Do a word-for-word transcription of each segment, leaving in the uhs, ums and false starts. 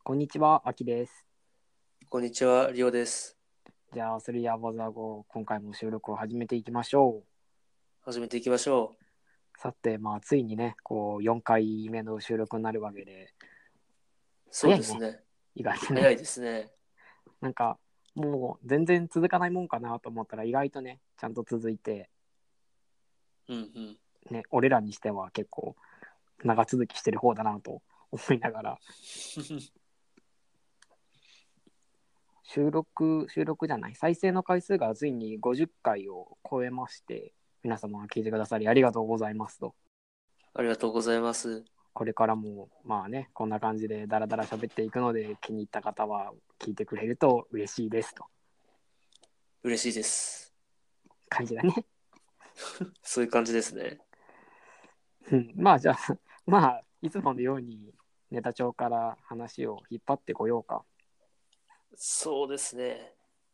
こんにちは、あきです。 こんにちは、リオです。 じゃあ、スリーアボザゴ、今回も収録を始めていきましょ始めていきましょう。さて、まあ、ついにね、こう、よんかいめの収録になるわけで、 う。そう早いね、 ですね。 意外とね。 早いですね。 なんか、もう全然続かないもんかなと思ったら、意外とね、ちゃんと続いて、 うんうん。 ね、俺らにしては結構、長続きしてる方だなと思いながら、収録、収録じゃない、再生の回数がついにごじゅっかいを超えまして、皆様聞いてくださりありがとうございますと。 ありがとうございます。 これからもまあねこんな感じでダラダラ喋っていくので、気に入った方は聞いてくれると嬉しいですと嬉しいです。 感じだね。 そういう感じですね。 まあじゃあまあいつものようにネタ帳から話を引っ張ってこようか。 そうですね。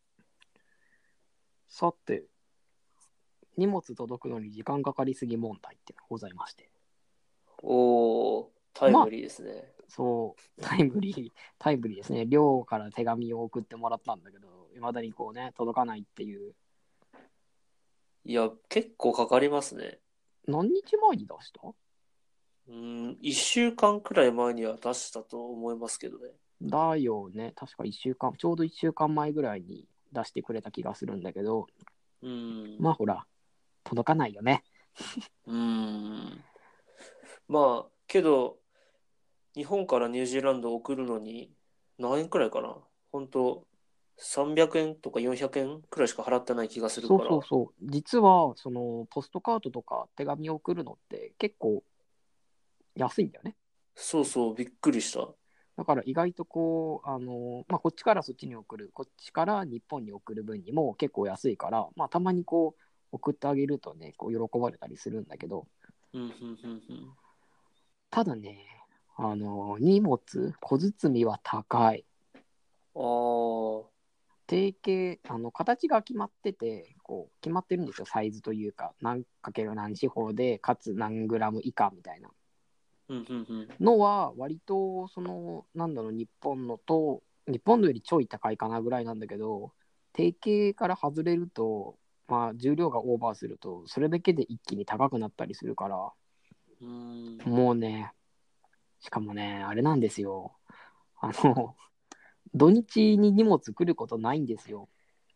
さて、荷物届くのに時間かかりすぎ問題っていうのがございまして、 おー、タイまあムリーですね。 そうタイムリータイムリーですね。寮から手紙を送ってもらったんだけど、いまだにこうね届かないっていう。 いや、結構かかりますね。 何日前に出した？ うーん、一週間くらい前には出したと思いますけどね。 だよね。確かいっしゅうかん、ちょうどいっしゅうかんまえぐらいに出してくれた気がするんだけど、 うーん、 まあほら、届かないよね。 うーん。まあ、けど、日本からニュージーランドを送るのに何円くらいかな。本当さんびゃくえんとかよんひゃくえんくらいしか払ってない気がするそうから。 そうそう。実は、その、ポストカードとか手紙を送るのって結構安いんだよね。 そうそう、びっくりした。 だから意外とこう、あの、まあこっちからそっちに送る、こっちから日本に送る分にも結構安いから、まあたまにこう、送ってあげるとね、こう喜ばれたりするんだけど、 うん、うん、うん、うん。 ただね、あの、荷物、小包は高い。 ああ、 定型、あの、形が決まってて、こう、決まってるんですよ、サイズというか、何かける何四方で、かつ何グラム以下みたいなうん、うん、うん。 のは、割と、その、なんだろう、日本のと、日本のよりちょい高いかなぐらいなんだけど、定型から外れると、まあ、重量がオーバーすると、それだけで一気に高くなったりするから、 うーん。 もうね、しかもね、あれなんですよ。あの、土日に荷物来ることないんですよ。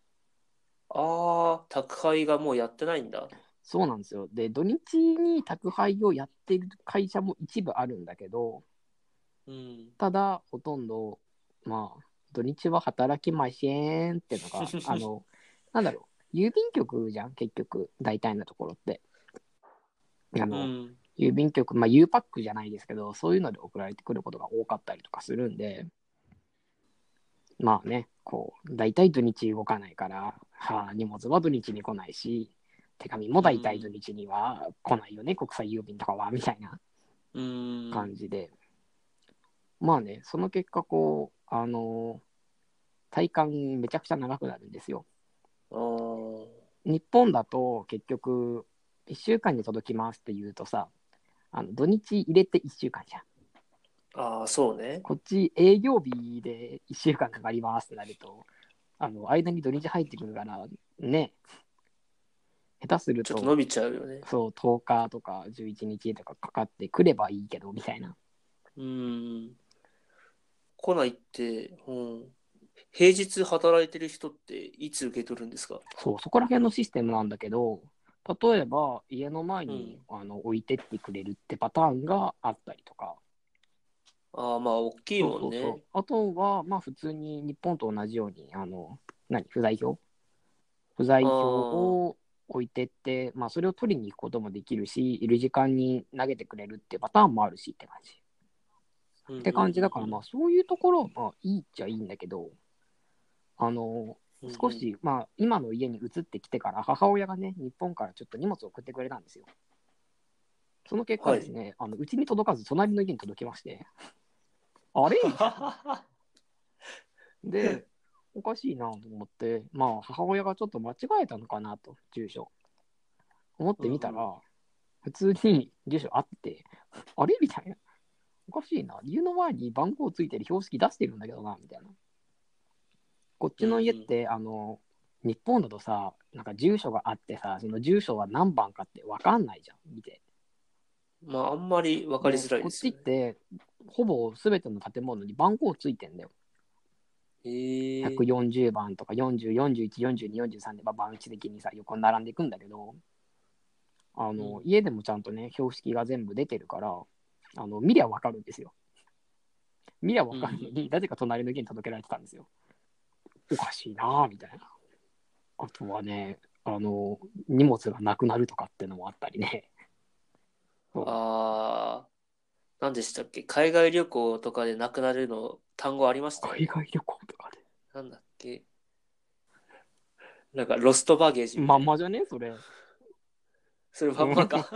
ああ、宅配がもうやってないんだ。 そうなんですよ。で、土日に宅配をやってる会社も一部あるんだけど、 うん。 ただ、ほとんど、まあ、土日は働きませんってのが、あの、なんだろう、郵便局じゃん、結局、大体のところって。あの、 うん。 郵便局、まあ、U パックじゃないですけど、そういうので送られてくることが多かったりとかするんで、まあね、こう、大体土日動かないから、はあ、荷物は土日に来ないし、手紙も大体土うん。 日には来ないよね、国際郵便とかは、みたいなうん。 感じで。まあね、その結果、こう、あの体感めちゃくちゃ長くなるんですよ。 ああ。 日本だと結局、いっしゅうかんに届きますって言うとさ、あの土日入れていっしゅうかんじゃん。 ああ、そうね。 こっち営業日でいっしゅうかんかかりますってなると、あの間に土日入ってくるからね、下手すると、 ちょっと伸びちゃうよね。 そう、とおかとかじゅういちにちとかかかってくればいいけど、みたいな。 うん。来ないって、うん。平日働いてる人っていつ受け取るんですか？ そう、そこら辺のシステムなんだけど、例えば家の前にうん。 あの置いてってくれるってパターンがあったりとか、 ああ、まあ、大きいそうもんね。 そうそう。あとは、まあ普通に日本と同じように、あの、何、不在票不在あ票あ。 を置いてって、まあそれを取りに行くこともできるし、いる時間に投げてくれるってパターンもあるしって感じ。 うん、うん、 って感じだから、まうん、 あそういうところはまあいいっちゃいいんだけど、あの、 うん。うん、 少し、まあ今の家に移ってきてから母親がね、日本からちょっと荷物を送ってくれたんですよ。その結果はい。 ですね、あのうちに届かず隣の家に届きまして、あれみたいな。で、おかしいなと思って、まあ母親がちょっと間違えたのかなと、住所。思ってみたうん、うん。 ら、普通に住所あって、あれみたいな。 おかしいな。家の前に番号ついてる標識出してるんだけどな、みたいな。こっちの家って、うんうん、あの、日本だとさ、なんか住所があってさ、その住所は何番かって分かんないじゃん、見て。 まあ、あんまり分かりづらいですよね。 こっちって、ほぼ全ての建物に番号ついてんだよ。 へー。 ひゃくよんじゅうばんとかよんじゅう、よんじゅういち、よんじゅうに、よんじゅうさんで、まあ、番地的にさ、横に並んでいくんだけど、あの、うん、家でもちゃんとね、標識が全部出てるから、あの見りゃ分かるんですよ。見りゃ分かるのに、なぜか隣の家に届けられてたんですよ。おかしいなぁ、みたいな。あとはね、あの、荷物がなくなるとかってのもあったりね。 ああ、何でしたっけ？海外旅行とかでなくなるの単語ありましたよね。 海外旅行とかで。 なんだっけ？なんかロストバゲージみたいな。 まんまじゃねそれ。 それまんまか。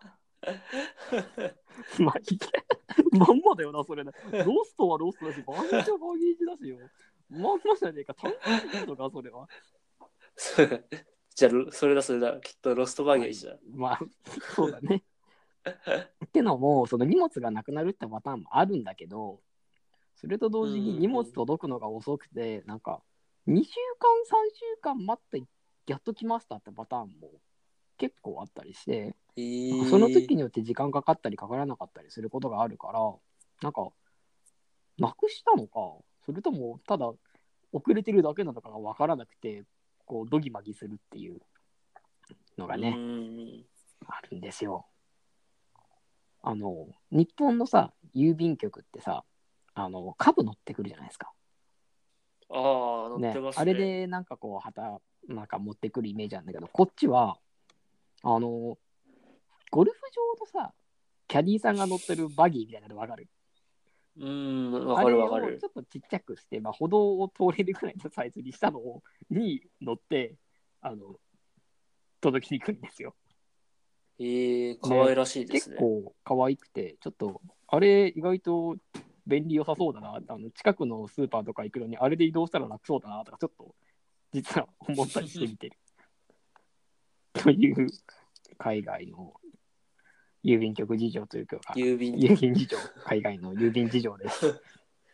まあ、いけ。まんまだよな、それね。ロストはロストだし、バゲージはバゲージだしよ。まんまじゃねえか。単語でいいのか、それは。 じゃあ、それだ、それだ。きっとロストバゲージだ。 はい、まあ、そうだね。ってのも、その荷物がなくなるってパターンもあるんだけど、それと同時に荷物届くのが遅くて、うんうんうん、なんか、にしゅうかん、さんしゅうかん待って、やっと来ましたってパターンも結構あったりして、 えー、 その時によって時間かかったりかからなかったりすることがあるから、なんか、なくしたのか、それともただ遅れてるだけなのかが分からなくて、こう、ドギマギするっていうのがね、あるんですよ。あの、日本のさ、郵便局ってさ、あの、株乗ってくるじゃないですか。 ああ、乗ってますね。 あれでなんかこう、旗、なんか持ってくるイメージなんだけど、こっちは、あの、ゴルフ場のさ、キャディーさんが乗ってるバギーみたいなの分かる？ うーん、わかるわかる。 あれをちょっとちっちゃくして、まあ、歩道を通れるくらいのサイズにしたのをに乗って、あの、届けに行くんですよ。 えー、可愛らしいですね。 結構可愛くて、ちょっと、あれ意外と便利良さそうだな。あの近くのスーパーとか行くのに、あれで移動したら楽そうだなとか、ちょっと実は思ったりしてみてる。という海外の郵便局事情というか、 郵便郵便事情、海外の郵便事情です。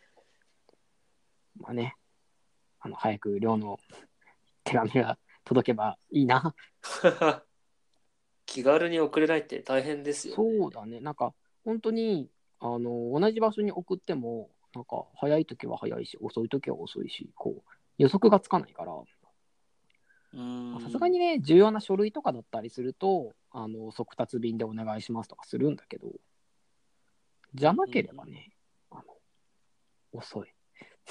まあね、あの早く寮の手紙が届けばいいな。 気軽に送れないって大変ですよね。 そうだね、なんか本当にあの同じ場所に送っても、なんか早い時は早いし、遅い時は遅いし、こう予測がつかないから、さすがにね、重要な書類とかだったりすると、あの速達便でお願いしますとかするんだけど、じゃなければね、あの遅い。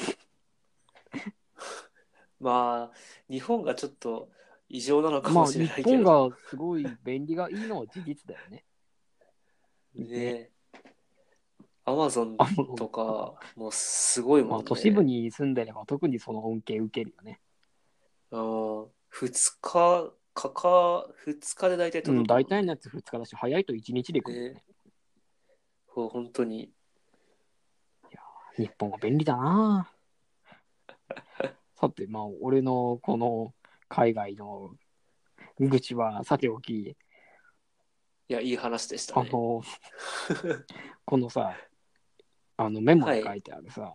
まあ、日本がちょっと異常なのかもしれないけど。 まあ、日本がすごい便利がいいのは事実だよね。 ね。アマゾンとか、もうすごいもんね。まあ、 都市部に住んでれば特にその恩恵受けるよね。 ああ、ふつか、かか、ふつかで大体届くもんね。 うん、大体のやつふつかだし、早いといちにちで来るよね。 そう、本当に。 いや、日本は便利だな。さて、まあ、俺のこの海外の愚痴はさておき、いや、いい話でしたね。 あの、このさ、あのメモに書いてあるさ、はい、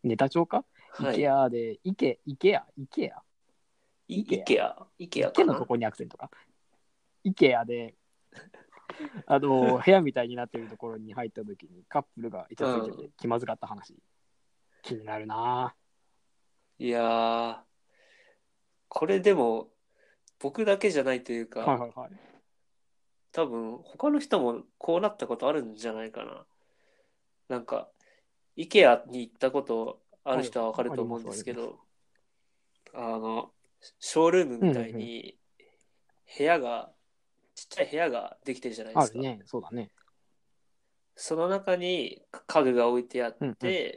ネタ帳か、はい、イケアで、イケ、イケア、イケアイケアイケアかな。イケのとこにアクセントか。イケアで、あの、部屋みたいになってるところに入った時にカップルがイチャついてて気まずかった話。気になるな。 いやー、これでも僕だけじゃないというか、 はいはいはい、 多分他の人もこうなったことあるんじゃないかな。なんか、IKEA に行ったことある人はわかると思うんですけど、あの、ショールームみたいに部屋が、ちっちゃい部屋ができてるじゃないですか。 あるね、そうだね。 その中に家具が置いてあって、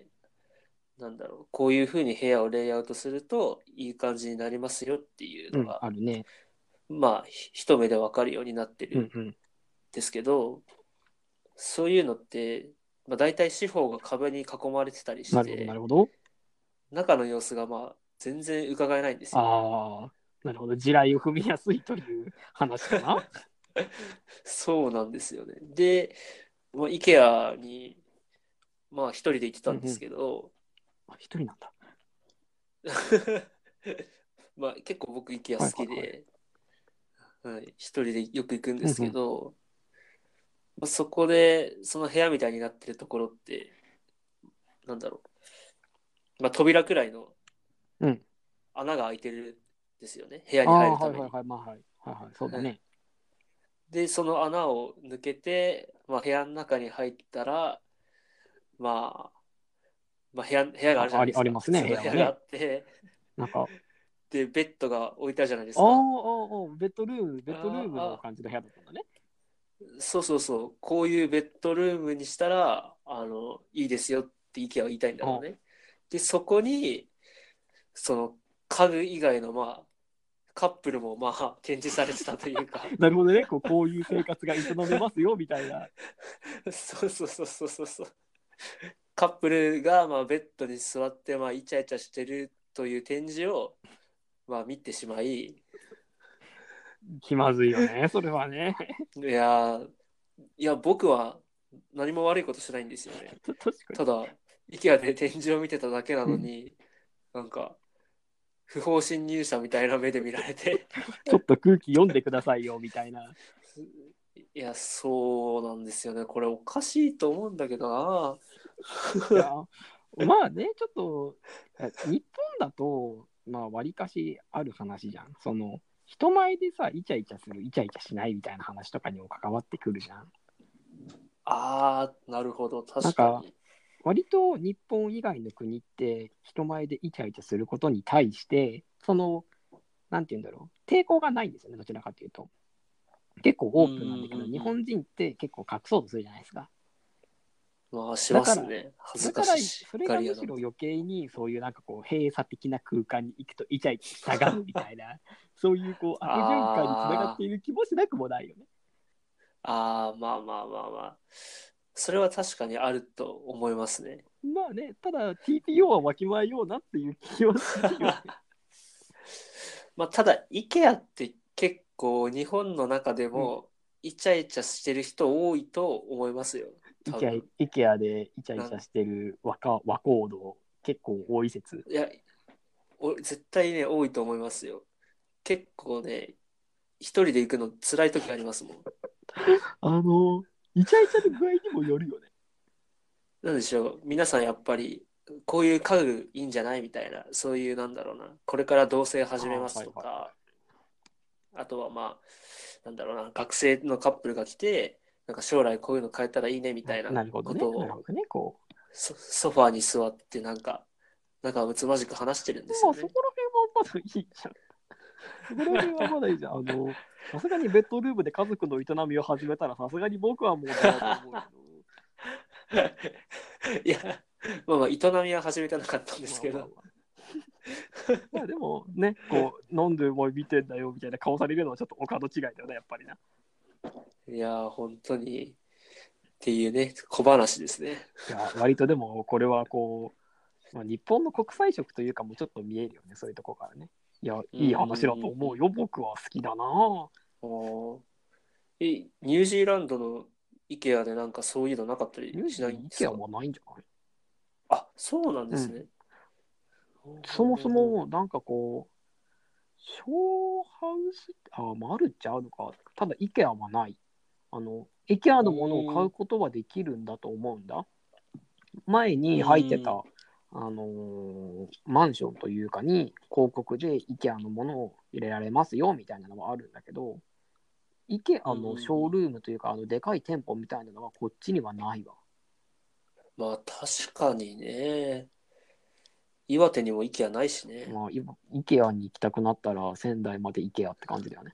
うんうん、なんだろう、こういうふうに部屋をレイアウトするといい感じになりますよっていうのが、 うん、あるね。 まあ、一目でわかるようになってるんですけど、うんうん、そういうのって、まあ、大体四方が壁に囲まれてたりして、 なるほど、なるほど。 中の様子がまあ全然伺えないんですよ。 ああ、なるほど。地雷を踏みやすいという話かな。 そうなんですよね。で、まあ、IKEA にまあ一人で行ってたんですけど、 あ、一人なんだ。 まあ結構僕 IKEA 好きはいはいはい。 で、はい、一人でよく行くんですうんうん。 けど、まあ、そこでその部屋みたいになってるところって、なんだろう、まあ扉くらいのうん。 穴が開いてるんですよね、部屋に入ああ、 るために。 はいはいはい。まあはい。はいはい。そうだはい、 ね。 で、その穴を抜けて、まあ部屋の中に入ったら、まあ、まあ部屋、部屋があるじゃあ、あり、 ないですか。 ありますね、 普通部屋がね。 の部屋があって、 なんか、 で、ベッドが置いてあるじゃないでああ、あすか。 あ、ベッドルーム、ベッドルームのああ、 感じの部屋だったんだね。 そうそうそう、こういうベッドルームにしたら、あの、いいですよって IKEA は言いたいんだろうあね。で、そこに、その家具以外の、まあ、カップルもまあ展示されてたというか、 なるほどね。こう、こういう生活が営めますよ、みたいな。 そうそうそうそうそうそう。カップルがまあベッドに座ってまあイチャイチャしてるという展示をまあ見てしまい、い気まずいよね、それはね。 やいや僕は何も悪いことしないんですよね。 確かに。 ただ IKEA で展示を見てただけなうん、 のに、なんか不法侵入者みたいな目で見られて、 ちょっと空気読んでくださいよ、みたいな。 いやそうなんですよね。これおかしいと思うんだけどな。 いや、まあね、ちょっと、日本だと、まあ、わりかしある話じゃん。その、人前でさ、イチャイチャする、イチャイチャしないみたいな話とかにも関わってくるじゃん。 ああ、なるほど、 なんか、 確かに。 割と日本以外の国って、人前でイチャイチャすることに対して、その、なんて言うんだろう、抵抗がないんですよね、どちらかというと。結構うんうオープンなんだけど、 んうんうん。 日本人って結構隠そうとするじゃないですか。 まあ、しだから、 ますね。恥ずかだから、 しいし、 それガリアなんで。 がむしろ余計にそういうなんかこう閉鎖的な空間に行くとイチャイチャしたがるみたいな、そういうこう悪循環につながってあいる気もしなくもないよね。 あ、ああ、まあまあまあまあ。それは確かにあると思いますね。 まあね、ただ ティーピーオー はわきまえようなっていう気はするよね。 まあ、ただ、IKEA って結構日本の中でうん。 もイチャイチャしてる人多いと思いますよ。 イケア、 多分。 イケアでイチャイなんチャしてる若和コード結構多い説。 いや、お絶対ね、多いと思いますよ。結構ね、一人で行くの辛い時ありますもん。 あの、イチャイチャの具合にもよるよね。 なんでしょう、皆さんやっぱり、こういう家具いいんじゃないみたいな、そういうなんだろうな、これから同棲ああ、 始めますはいはいはとか、あとはまあ、なんだろうな、学生のカップルが来て、なんか将来こういうの変えたらいいねみたいい。 ななるほどね。 ことをなるほどね。こソ、ソファーに座ってなんか、仲睦まじく話してるんでう。まあ、そすよね。 こら辺はまだいいじゃん。そこら辺はまだいいじゃん。あの、さすがにベッドルームで家族の営みを始めたら、さすがに僕は問題だと思うけいや、まあまあ、営みは始めてなかったんでど、 すけど、 まあまあまあ。まあでもね、こう、飲んでお前見てんだよみたいな顔されるのはちょっとお門違いだよね、やっぱりな。 いや、本当にっていうね、小話ですね。 いや、割とでも、これはこう、まあ、日本の国際色というかもちょっと見えるよね、そういうとこからね。いや、 うんいい話だうんうんうん。 と思うよ、僕は好きだな。 おーえ、ニュージーランドの IKEA でなんかそういうのなかったりしニュージー、イケアないんですか？ はないんじゃない？ あ、そうなんでうん。 すね。ほうほそもうほうほうそも、なんかこう、ショーハウス、あ、まあ、あるっちゃあるか。ただ、イケアはない。あの、イケアのものを買ううことはできるんだと思うんだ。前に入ってーん。 た、あのーマンションというかに、広告で IKEA のものを入れられますよみたいなのはあるんだけど、IKEA うんうんのシうん。 ョールームというか、あのでかい店舗みたいなのはこっちにはないわ。 まあ確かにね。岩手にも IKEA ないしね。 まあ、い IKEA に行きたくなったら仙台まで IKEA って感じだよね。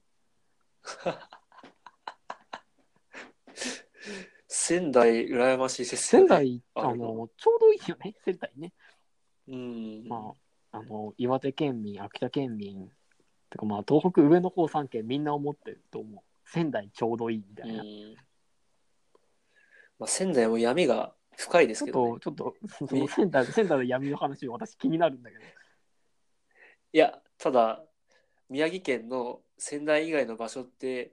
仙台羨ましいですよね。 仙台、 あるの。 あの、ちょうどいいよね、仙台ね。 うん。 まあ、あの、岩手県民、秋田県民、てかまあ、東北上の方さん県みんな思ってると思う。仙台ちょうどいいみたういな。 ん。まあ仙台も闇が深いでちょっと、 すけどね。 ちょっと、そのみ仙台、仙台の闇の話、私気になるんだけど。 いや、ただ、宮城県の仙台以外の場所って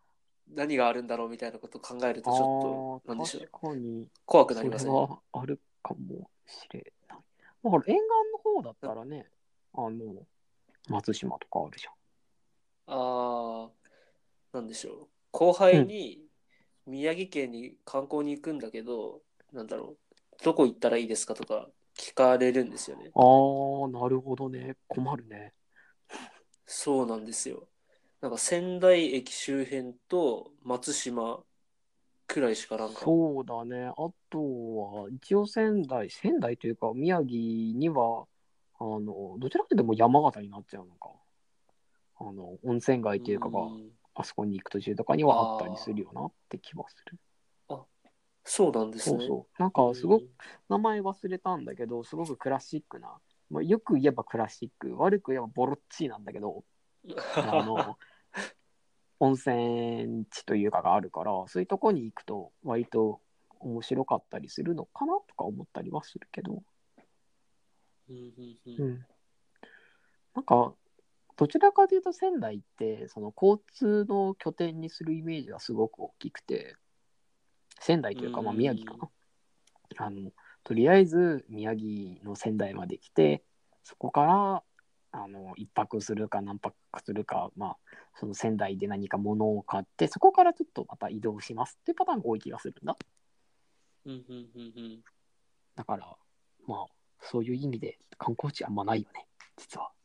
何があるんだろうみたいなことを考えるあとちょっと、 あ、確なんでしょう。 かに、 怖くなりそれません？ はあるかもしれない。だから沿岸の方だったらね、あの、松島とかあるじああ、なんでしょう。後ゃん。うん。 輩に宮城県に観光に行くんだけど、なんだろう。どこ行ったらいいですかとか聞かれるんですよね。 ああ、なるほどね。困るね。 そうなんですよ。なんか仙台駅周辺と松島くらいしかなんか。 そうだね。あとは、一応仙台、仙台というか、宮城には、あの、どちらかというともう山形になっちゃうのか。あの、温泉街うというかが、 ーん。 あそこに行く途中とかにはあったりするあよなって気はする。 あ。あ、そうなんですね。 そうそう。なんうか、すごく、 ーん。 名前忘れたんだけど、すごくクラシックな、まあ、よく言えばクラシック、悪く言えばボロッチーなんだけど、あの、温泉地というかがあるから、そういうとこに行くと、割と面白かったりするのかなとか思ったりはするけど、 うんうんうん。 うん。なんか、どちらかというと仙台って、その交通の拠点にするイメージがすごく大きくて、仙台うというか、まあ宮城かーん。 な。あの、とりあえず宮城の仙台まで来て、そこからあの一泊するか何泊かするか、まあ、その仙台で何か物を買って、そこからちょっとまた移動しますっていうパターンが多い気がするんだ。 うんうんうんうん。 だから、まあ、そういう意味で観光地あんまないよね、実は。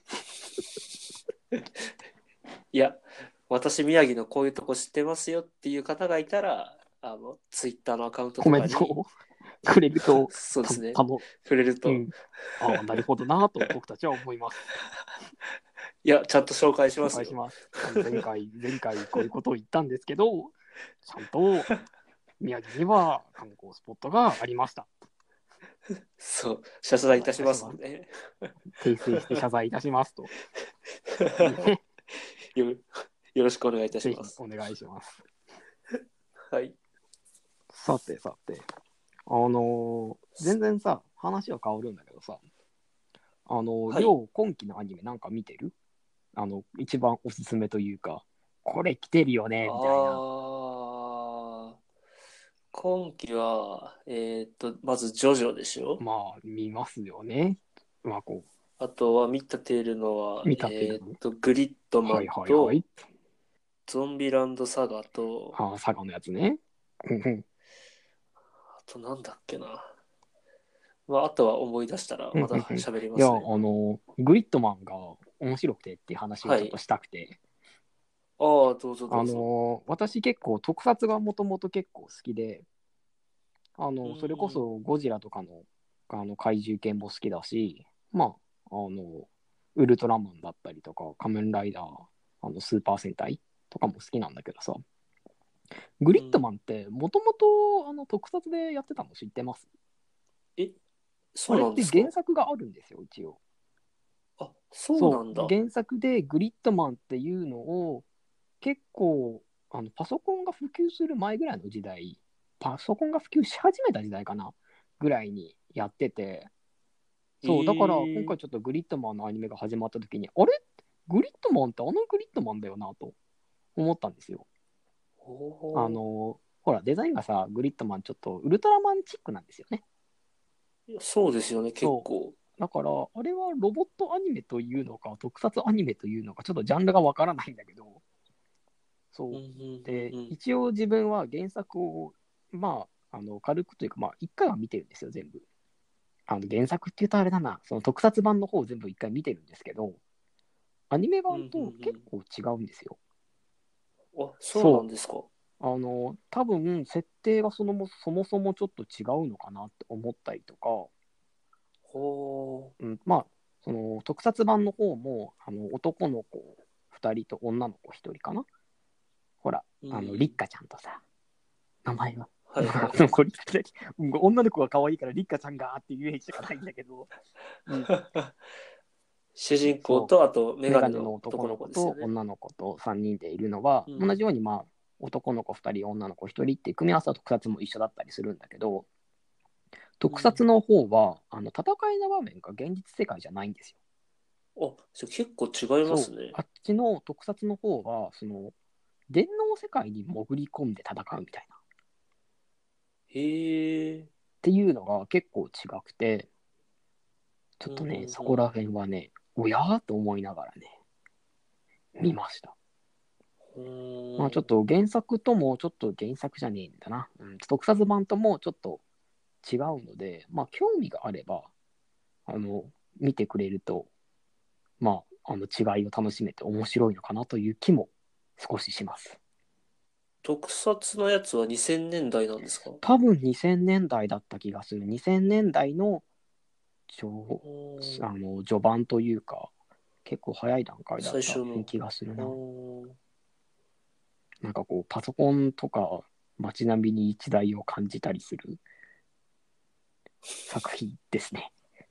いや、私、宮城のこういうとこ知ってますよっていう方がいたら、あの、ツイッターのアカウントコとかに、 メントをくれると、たそうですね、 たの、 触れると、 うん、ああ、なるほどなと僕たちは思います。 いや、ちゃんと紹介し紹ますよ。 介します。あの前回、前回こういうことを言ったんですけど、ちゃんと宮城には観光スポットがありました。 そう、謝謝罪いたしま罪いたします。 すので。 訂正して謝罪いたしますというね、 よよろしくお願いいたしぜひます。 お願いします。 はい。 さてさて、あのー全然さ、話は変わるんだけどさ、あの、 はい。 両今期のアニメなんか見てる？あの、一番おすすめというか、これ来てるよね、みたいな。 ああ、今期は、えーっと、まず、ジョジョでしょ。 まあ、見ますよね。まあ、こあとは、見たてるのう、 は、 見たってるの。 えーっと、グリッドマはいンと、 はいはい。 ゾンビランドサガと、 ああ、佐賀のやつね。うんうんあとなんだっけな。まあ、あとは思い出したらまたうんうんうん。いや、あ喋りますね。 の、グリッドマンが面白くてっていう話をはい。 ちょっとしたくて、 ああ、どうぞどあうぞ。 の、私結構特撮がもともと結構好きで、あうの、それこん。 そゴジラとかの、あの怪獣系も好きだし、まあ、あの、ウルトラマンだったりとか、仮面ライダー、あのスーパー戦隊とかも好きなんだけどさ、グリッドうん。 マンってもともとあの特撮でやってたの知ってます？ え、そうあれっなんですか？ て原作があるんですよ、一応。 あ、そうなそう、 んだ。 原作でグリッドマンっていうのを結構あのパソコンが普及する前ぐらいの時代、パソコンが普及し始めた時代かなぐらいにやってて、そう、だから今ええ。 回ちょっとグリッドマンのアニメが始まった時に、あれグリッドマンってあのグリッドマンだよなと思ったんですよ。 おあお。 の、ほら、デザインがさ、グリッドマンちょっとウルトラマンチックなんですよね。 いや、そうですよね、結そ構。 う。だから、あれはロボットアニメというのか、特撮アニメというのか、ちょっとジャンルがわからないんだけど、 うんうそう。で、 んうんうん。 一応自分は原作を、まあ、あの軽くというか、まあ、一回は見てるんですよ、全部。あの原作って言うとあれだな、その特撮版の方を全部一回見てるんですけど、アニメうんう版と結ん構違うんですよ。 うん。あ、そうなそんですか。 う。あの、多分、設定がそのもそもそもちょっと違うのかなって思ったりとか、 ほうん、まあ、その特撮版の方も、あの男の子ふたりと女の子ひとりかな。ほら、 う。うあの、リッん。 カちゃんとさ、名前は。 はいはい。 これ女の子が可愛いからリッカちゃんがっていうイメージしかないんだけど、うん、 主人公そと、あと、 う、 メガネメガネのの男の男の子子ですよね。 と女の子とさんにんでいるのは、 うん。 同じように、まあ、男の子ふたり、女の子ひとりっていう組み合わせは特撮も一緒だったりするんだけど、特撮うん。 の方は、あの戦いの場面が現実世界じゃないんですよ。 あ、じゃあ結構違いまそう、 すね。 あっちの特撮の方は、その、電脳世界に潜り込んで戦うみたいな。 へえ。 っていうのが結構違くて、ちょっとね、 うんうんうんそこら辺はね、おやーと思いながらね、見ました。 うーんまあちょっと原作とも、ちょっと原作じゃねえんだな。うん、特撮版ともちょっと違うので、まあ興味があれば、あの、見てくれると、まあ、あの違いを楽しめて面白いのかなという気も少しします。 特撮のやつはにせんねんだいなんですか？ 多分にせんねんだいだった気がする。にせんねんだいの序おーあの序盤というか、結構早い段階だった最初の。 気がするな。 おーなんかこう、パソコンとか街並みに一台を感じたりする作品ですね。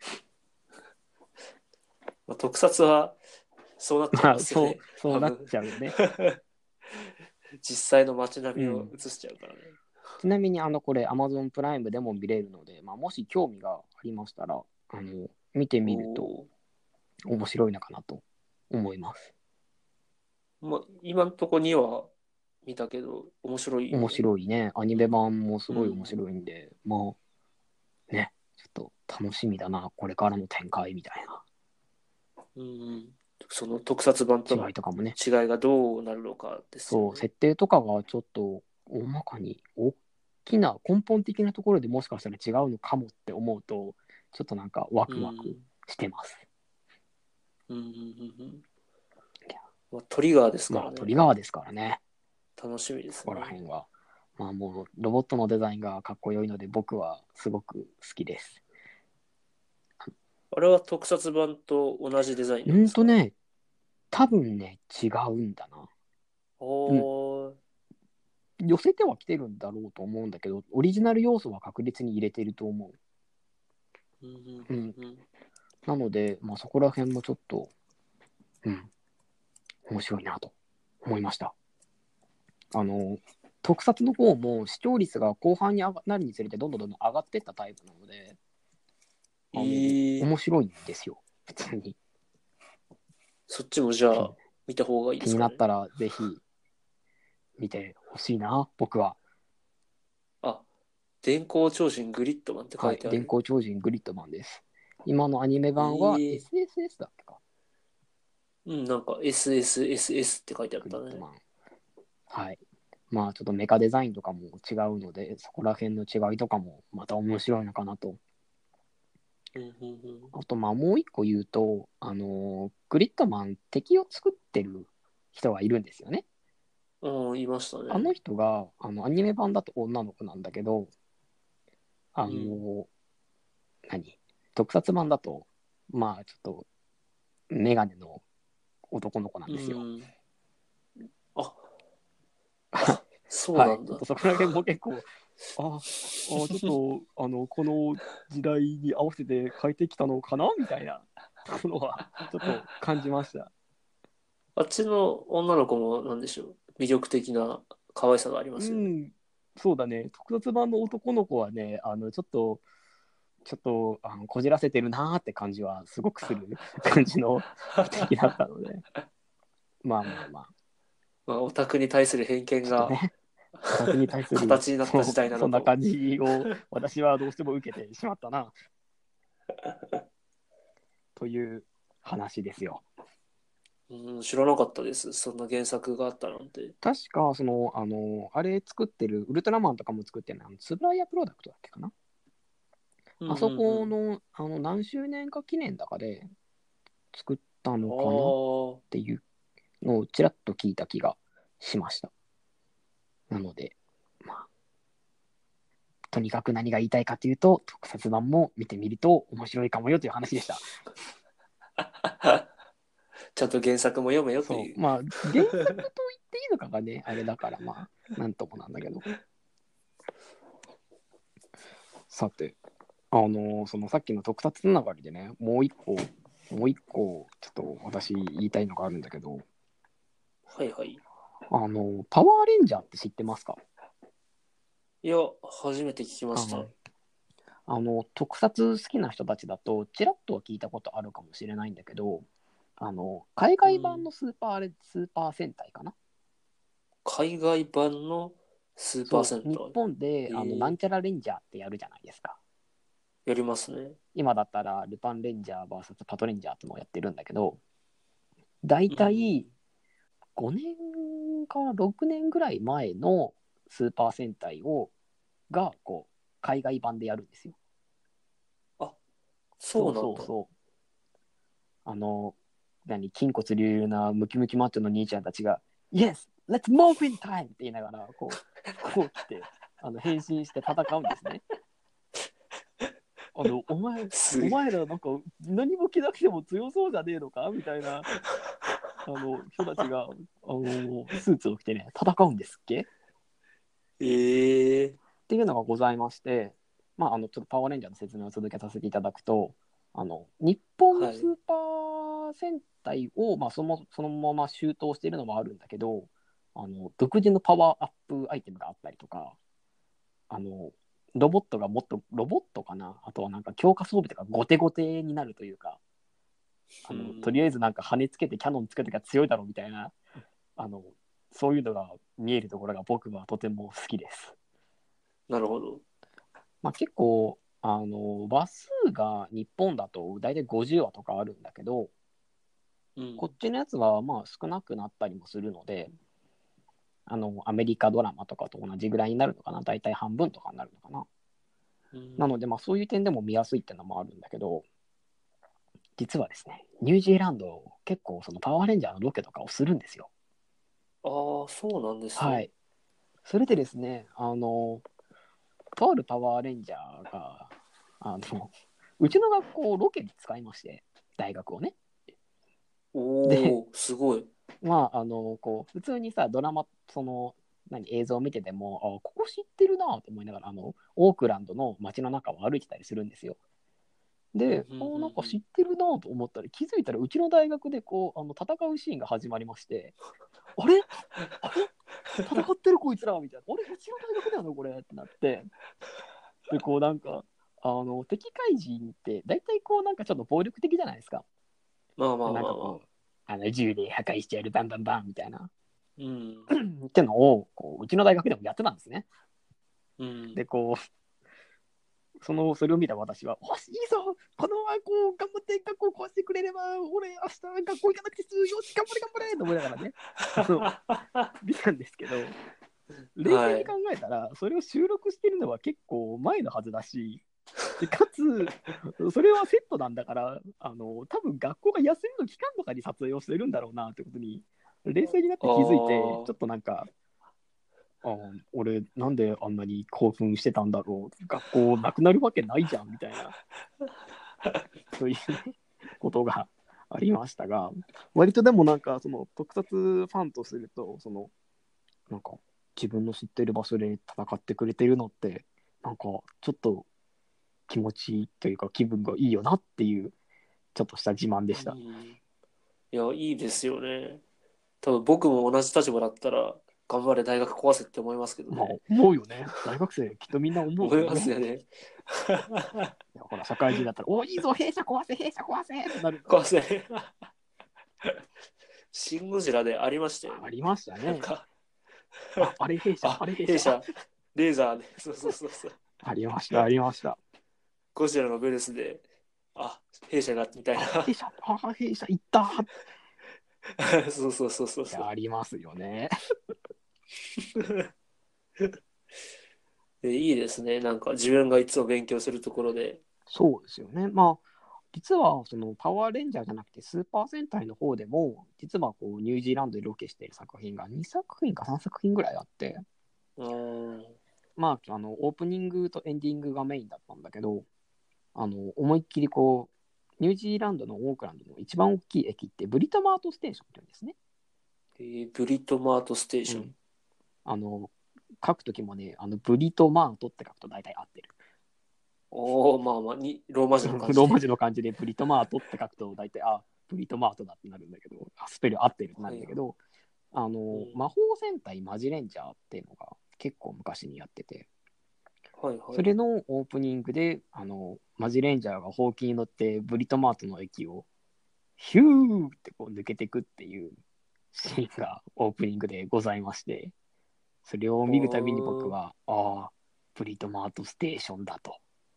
まあ、特撮はそうなっちゃいまあ、そうますよね。、 そうなっちゃうよね。 実際の街並みうんを映しちゃうからね。 ちなみに、あの、これ、Amazon プライムでも見れるので、まあ、もし興味がありましたら、あの、見てみるとお面白いのかなと思います。 ーまあ、今のとこには見たけど、面白いよ面ね。 白いね。アニメ版もすごい面うん白いんで、まあ、ね、ちょっと楽しみだな、これからの展開みたいうんうんその特撮版とな違のいとかもね。 違いがどうなるのかですよそう、 ね。 設定とかがちょっと大まかに、大きな根本的なところでもしかしたら違うのかもって思うと、ちょっとなんかワクワクしてます。 うんうんうんうんまあ、トリガーですかまあ、 らね。 トリガーですからね。 楽しみですそこね。 ら辺は。まあもうロボットのデザインがかっこよいので僕はすごく好きです。 あれは特撮版と同じデザインうなんですか？ んとね、多分ね、違うんだな。 おー寄せてはきてるんだろうと思うんだけど、オリジナル要素は確実に入れてると思うんうんう。うん。 うんうんなので、まあそこら辺もちょっと、うん、面白いなと思いました。あの、特撮の方も視聴率が後半に上がなるにつれてどんどんどんどん上がっていったタイプなので、あえの、 ー、 面白いんですよ、普通に。 そっちもじゃあ気に見た方がいいで気にすかね。 なったらぜひ見てほしいな、僕は。 あ、電光超人グリッドマンって書はい、 いてある。 電光超人グリッドマンです。今のアニメえ版はー、 エスエスエス だっけか、 うん、なんか エスエスエスエス って書いてあったね。 グリッドマン。はい。まあちょっとメカデザインとかも違うので、そこら辺の違いとかもまた面白いのかなと。 うんうんうんあとまあもう一個言うと、あのーグリッドマン敵を作ってる人がいるんですよね。 うん、言いましたね。 あの人があのアニメ版だと女の子なんだけど、あのーうん何特撮版だと、まあちょっとメガネの男の子なんうですよ。 ん。あ、あ、そうはい。 なんだ。 ちょっとそこら辺も結構、あ、あちょっと、あの、この時代に合わせて変えてきたのかなみたいなところは、ちょっと感じました。 あっちの女の子もなんでしょう。魅力的な可愛さがありまうすよね。 ん、そうだね。特撮版の男の子はね、あの、ちょっと、ちょっと、あのこじらせてるなーって感じはすごくする感じの敵だったので、まあまあまあ、 まあ、オタクに対する偏見がちょっとね、オタクに対する、 形になった時そう、 代なのと。 そんな感じを私はどうしても受けてしまったな、という話ですよ。 うん、知らなかったです。そんな原作があったなんて。 確か、その、あの、あれ作ってる、ウルトラマンとかも作ってるのは、つぶらやプロダクトだっけかな。 うんうんあそこうん。 の、あの、何周年か記念だかで作ったのかなっあていうのをちらっと聞いた気がしました。なので、まあ、とにかく何が言いたいかというと、特撮版も見てみると面白いかもよという話でした。 あ。ちゃんと原作も読めよという。 そう、まあ、原作と言っていいのかがね、あれだから、まあ、なんともなんだけど。さて、あの、そのさっきの特撮つながりでね、もう一個、もう一個、ちょっと私言いたいのがあるんだけど、 はいはい。 あの、パワーレンジャーって知ってますか？ いや、初めて聞きました。 あの、あの特撮好きな人たちだと、ちらっとは聞いたことあるかもしれないんだけど、あの、海外版のスーパーレ、スーパー戦隊かな。 海外版のスーパーそう、日戦隊。 本で、 えあの、なんー、 ちゃらレンジャーってやるじゃないですか。 やりますね。 今だったらルパンレンジャー ブイエス パトレンジャーってのをやってるんだけど、だいたいごねんかろくねんぐらい前のスーパー戦隊をがこう海外版でやるんですよ。 あ、 そうそうなんだ。 そうそう。あの、何、筋骨隆々なムキムキマッチョの兄ちゃんたちが、Yes! Let's move in time! って言いながら、こう、服を着て、あの変身して戦うんですね。あの、お前、 すげえ。 お前らなんか何も着なくても強そうじゃねえのかみたいな、あの、人たちが、あの、スーツを着てね、戦うんですっけええっていうのがございまして、まあ、あのちょっとパワーレンジャーの説明を続けさせていただくと、あの日本のスーはい。 パー戦隊を、まあ、そのそのまま周到しているのもあるんだけど、あの独自のパワーアップアイテムがあったりとか、あのロボットがもっとロボットかな、あとはなんか強化装備とかゴテゴテになるというか、あのとりあえずなんか羽つけてキャノンつけときゃ強いだろうみたいな、あのそういうのが見えるところが僕はとても好きです。 なるほど。 まあ、結構あの話数が日本だと大体ごじゅうわとかあるんだけど、 うん。 こっちのやつはまあ少なくなったりもするので、あのアメリカドラマとかと同じぐらいになるのかな、大体半分とかになるのかな。 うん、 なのでまあそういう点でも見やすいっていうのもあるんだけど、実はですね、ニュージーランド結構そのパワーレンジャーのロケとかをするんですよ。 ああ、そうなんですね。 はい。それでですね、あのとあるパワーレンジャーがあのうちの学校をロケに使いまして、大学をね。で、 おお、すごい。 まあ、あの、こう、普通にさ、ドラマ、その、何、映像を見てても、あ、ここ知ってるなと思いながら、あの、オークランドの街の中を歩いてたりするんですよ。で、 うんうんあ、なんか知っうんてるなと思ったら、気づいたら、うちの大学で、こう、あの、戦うシーンが始まりまして、あれあれ戦ってるこいつらみたいな。あれうちの大学だよな、これってなって。で、こう、なんか、あの、敵怪人って、大体こう、なんかちょっと暴力的じゃないですか。 まあまあまあまあ。 なんかこう、あの銃で破壊してやる、バンバンバンみたいな。 うん。 ってのをこううちの大学でもやってたんですね。 うん。 で、こう、その、それを見た私は、おしいいぞこのままこう、頑張って学校壊してくれれば、俺、明日学校行かなくて済むよし、頑張れ頑張れと思いながらね、あの、見たんですけど、冷静はい。 に考えたら、それを収録してるのは結構前のはずだし、でかつ、それはセットなんだから、あの、多分学校が休みの期間とかに撮影をしてるんだろうなってことに、冷静になっあて気づいて、ちょあ。 っとなんか、あ俺なんであんなに興奮してたんだろう、学校なくなるわけないじゃんみたいな、そういう、ね、ことがありましたが、割とでもなんかその特撮ファンとすると、そのなんか自分の知ってる場所で戦ってくれてるのってなんかちょっと気持ちいいというか気分がいいよなっていうちょっとした自慢でうした。 ん。いや、いいですよね。多分僕も同じ立場だったら、頑張れ大学壊せって思いますけどまあね。 思うよね、大学生きっとみんな思う思いよね。 ますよね。 いやほら社会人だったら「おいいぞ弊社壊せ弊社壊せ!」ってなるんだか壊せ。シン・ゴジラでありましたよね。 ら。ありましたね。 なんか、 ああれ弊社あ、 あれ弊社弊社、レーザーで、そうそうそうそう。 ありました、ありました。 ゴジラのベルスで、あ、弊社が、みたいな。 あ、弊社、あ、弊社行った。 そうそうそうそういや、 そう。 ありますよね。 でいいですね。なんか自分がいつも勉強するところで。 そうですよね。まあ、実はそのパワーレンジャーじゃなくてスーパー戦隊の方でも、実はこうニュージーランドでロケしている作品がにさく品かさんさく品ぐらいあって、 うーん。 まあ、あのオープニングとエンディングがメインだったんだけど、あの思いっきりこう、ニュージーランドのオークランドの一番大きい駅ってブリトマートステーションって言うんですね。 えーブリトマートステーション。 うん。あの、書くときもね、あのブリトマートって書くと大体合ってる。 おお、まあまあに、ローマ字の感じローマで。 字の漢字でブリトマートって書くと大体あブリトマートだってなるんだけど、スペル合ってるってなはい。 るんだけど、あのうん魔法戦隊マジレンジャーっていうのが結構昔にやってて、 はいはい。 それのオープニングであのマジレンジャーがほうきに乗ってブリトマートの駅をヒューってこう抜けていくっていうシーンがオープニングでございまして、それを見るたびに僕おー。 はああブリトマートステーションだと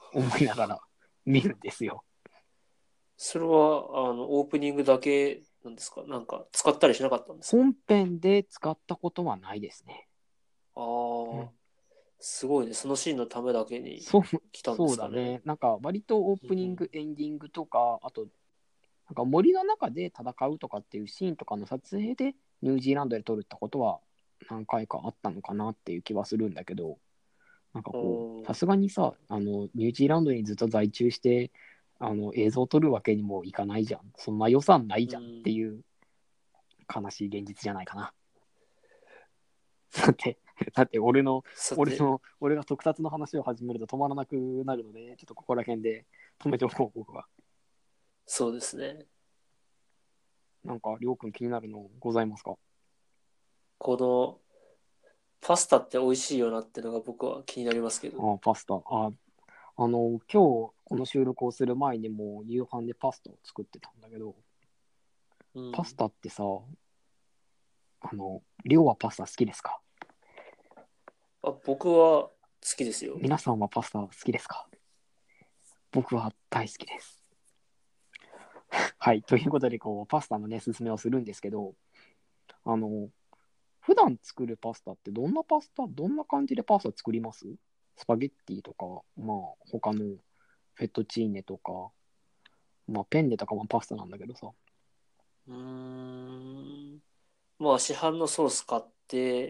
思いながら見るんですよ。 それは、あの、オープニングだけなんですか？なんか、使ったりしなかったんですか？ 本編で使ったことはないですね。 あうん、 あ、すごいね。そのシーンのためだけにそう、 来たんでそうすかね。 だね。なんか割とオープニング、エンディングとか、あと、なんか森の中で戦うとかっていうシーンとかの撮影でニュージーランドで撮るってことは何回かあったのかなっていう気はするんだけど、なんかこう、さうん。 すがにさ、あの、ニュージーランドにずっと在中して、あの、映像を撮るわけにもいかないじゃん。そんな予算ないじゃんってうん。 いう悲しい現実じゃないかな。だって、だって俺の、 さて、 俺の、俺が特撮の話を始めると止まらなくなるので、ちょっとここら辺で止めておこう、僕は。 そうですね。 なんか、りょうくん気になるのございますか？ この、パスタって美味しいよなってのが僕は気になりますけど。 あ、パスタ。あ、あの、今日この収録をする前にも夕飯でパスタを作ってたんだけど、 うん。 パスタってさ、あの、りょうはパスタ好きですか？ あ、僕は好きですよ。 皆さんはパスタ好きですか？僕は大好きです。はい。ということで、こう、パスタのね、説明をするんですけど、あの、普段作るパスタってどんなパスタ、どんな感じでパスタ作ります？スパゲッティとか、まあ、他のフェットチーネとか、まあ、ペンネとかもパスタなんだけどさ。 うーん。まあ、市販のソース買って、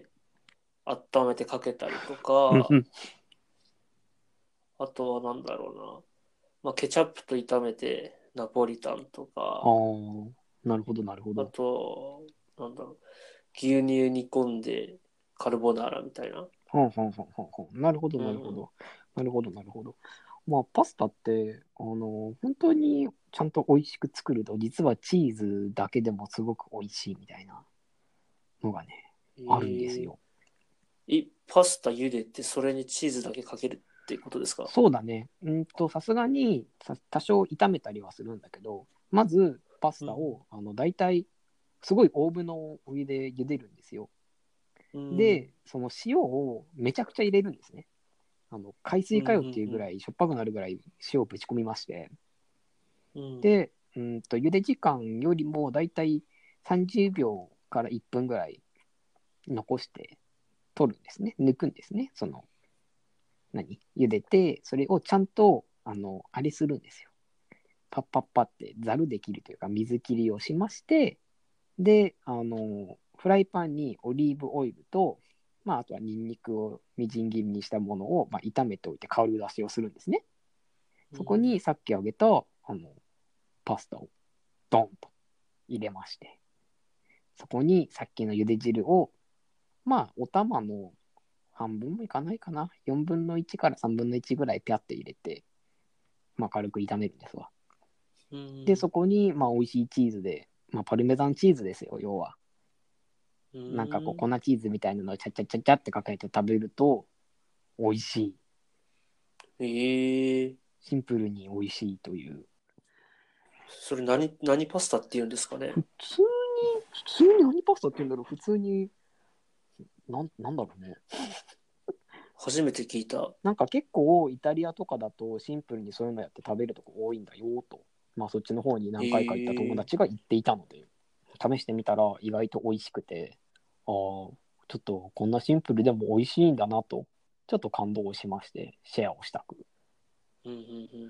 温めてかけたりとか、 うんうん。 あとはなんだろうな。まあ、ケチャップと炒めてナポリタンとあか、 あ、なるほど、なるほあど。 と、なんだろう。牛乳煮込んでカルボナーラみたいな。 はんはんはんはんはん。なるほど、 うん。 なるほど。なるほど、なるほど。まあ、パスタって、あの、本当にちゃんと美味しく作ると、実はチーズだけでもすごく美味しいみたいなのがね、あるんですえよ。 ー、い、パスタ茹でてそれにチーズだけかけるってことですか？ そうだね。うんと、さすがにさ多少炒めたりはするんだけど、まずパスうん。 タを、あの、大体、すごい大ぶのお湯で茹でるんですよ。 うん。 で、その塩をめちゃくちゃ入れるんですね。あの、海うん。 水かよっていうぐうん。 らい、しょっぱくなるぐらい塩をぶち込みまして、 うん。 で、うんと、茹で時間よりもだいたいさんじゅうびょうからいっぷんぐらい残して取るんですね。抜くんですね。その、何茹でて、それをちゃんと、あの、あれするんですよ。パッパッパってざるで切るというか水切りをしまして、で、あの、フライパンにオリーブオイルと、まあ、あとはニンニクをみじん切りにしたものを、まあ、炒めておいて香り出しをするんですね。そこうん。 にさっき揚げたあのパスタをドンと入れまして、そこにさっきの茹で汁を、まあ、お玉の半分もいかないかな。よんぶんのいちからさんぶんのいちぐらいピャって入れて、まあ、軽く炒めるんですわ。 うで、そん。 こに、まあ、美味しいチーズで、まあ、パルメザンチーズですよ、要は。 うなんかこう、 ん。 粉チーズみたいなのをチャチャチャチャってかけて食べると、美味しい。 ええー、 シンプルに美味しいという。 それ何、何パスタって言うんですかね？ 普通に、普通に何パスタって言うんだろう？普通に、なん、なんだろうね。 初めて聞いた。 なんか結構イタリアとかだとシンプルにそういうのやって食べるとこ多いんだよと、まあそっちの方に何回か行った友ええー、 達が言っていたので、試してみたら意外と美味しくて、ああ、ちょっとこんなシンプルでも美味しいんだなと、ちょっと感動しまして、シェアをしたく。 うん。うん。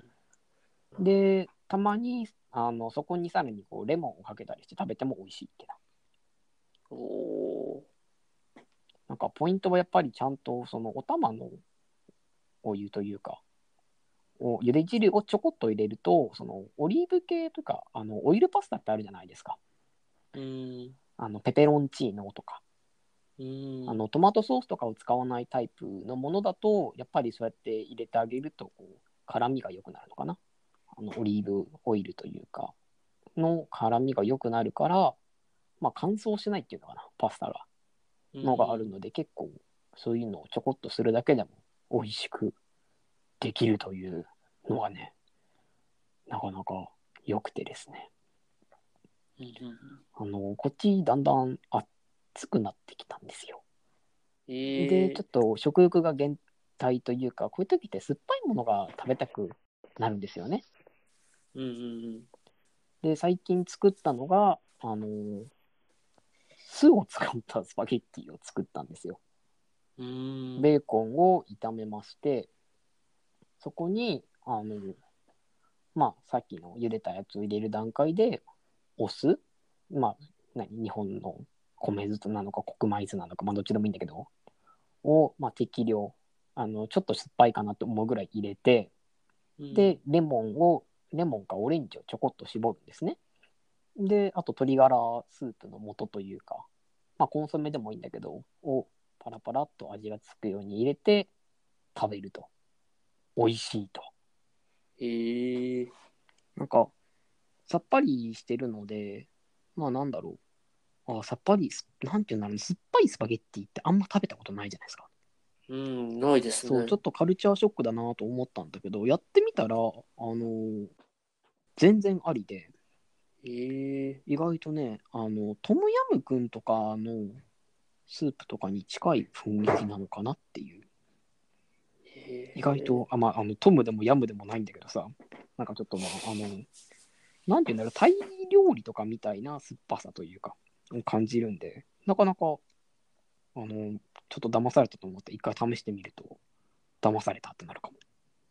で、たまに、あの、そこにさらにこうレモンをかけたりして食べても美味しいってな。 うん。おー。 なんかポイントはやっぱりちゃんとそのお玉のお湯というか、を茹で汁をちょこっと入れると、そのオリーブ系とか、あのオイルパスタってあるじゃないですか。 うん。 あのペペロンチーノとか、 うん。 あのトマトソースとかを使わないタイプのものだと、やっぱりそうやって入れてあげると、こう、辛みが良くなるのかな。あのオリーブオイルというか、の辛みが良くなるから、まあ乾燥しないっていうのかな、パスタが。 うのがあるん。 ので、結構そういうのをちょこっとするだけでも美味しくできるというのはね、なかなか良くてですね。 うん。 あの、こっちだんだん暑くなってきたんですよ。で、ちょええっと食欲が減たいというか、こういう時って酸っぱいものが食べたくなるんですよね。 うんうんで、最近作ったのが、あのー酢を使ったスパゲッティを作ったんですよ。 うん。うーん。 ベーコンを炒めまして、そこに、あの、まあ、さっきの茹でたやつを入れる段階で、お酢、まあ、何、日本の米酢なのか黒米酢なのか、まあ、どっちでもいいんだけど、を、まあ、適量、あの、ちょっと酸っぱいかなと思うぐらい入れて、で、レモンを、レモンかオレンジをちょこっと絞るんですね。で、あと鶏ガラスープの素というか、まあ、コンソメでもいいんだけど、をパラパラっと味がつくように入れて食べると。美味しいと。 へえ。 なんか、さっぱりしてるので、まあなんだろう。あ、さっぱり、なんていうんだろう、酸っぱいスパゲッティってあんま食べたことないじゃないですか。 うん、ないですそう、ちょね。 っとカルチャーショックだなと思ったんだけど、やってみたら、あのー全然ありで、 へえ。 意外とね、あの、トムヤムクンとかのスープとかに近い雰囲気なのかなっていう。 へ意外と、あ、まあ、あの、トムでもヤムでもないんだけどさ、なんかちょっとまあ、あの、なんていうんだろう、タイ料理とかみたいな酸っぱさというか、を感じるんで、なかなか、あの、ちょっと騙されたと思って一回試してみると、騙されたってなるかも。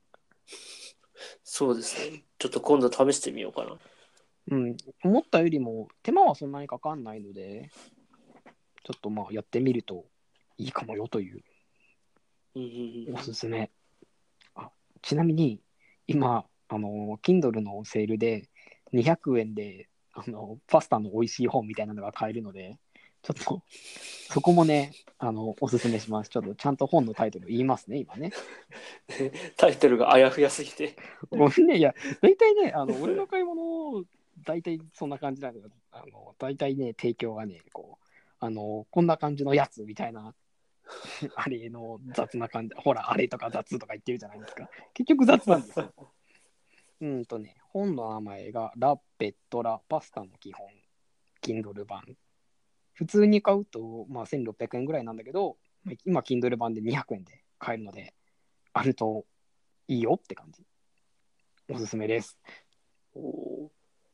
そうですね。ちょっと今度試してみようかな。 うん、思ったよりも手間はそんなにかかんないので、ちょっとまあやってみるといいかもよといううんうんおすすめ。あ、ちなみに今、あの、Kindle のセールでにひゃくえんで、あの、パスタの美味しい本みたいなのが買えるので、ちょっとそこもね、あの、おすすめします。ちょっとちゃんと本のタイトル言いますね、今ね。 うん。タイトルがあやふやすぎて。 ごめんね、いや、大体ね、あの、俺の買い物、大体そんな感じなんだよ。あの、大体ね、提供がね、こう、あの、こんな感じのやつみたいな、あれの雑な感じ、ほら、あれとか雑とか言ってるじゃないですか。結局雑なんですよ。うんとね、本の名前が、ラ・ペットラ・パスタの基本、Kindle 版。普通に買うと、まあ、せんろっぴゃくえんぐらいなんだけど、今、Kindle 版でにひゃくえんで買えるので、あるといいよって感じ。おすすめです。 お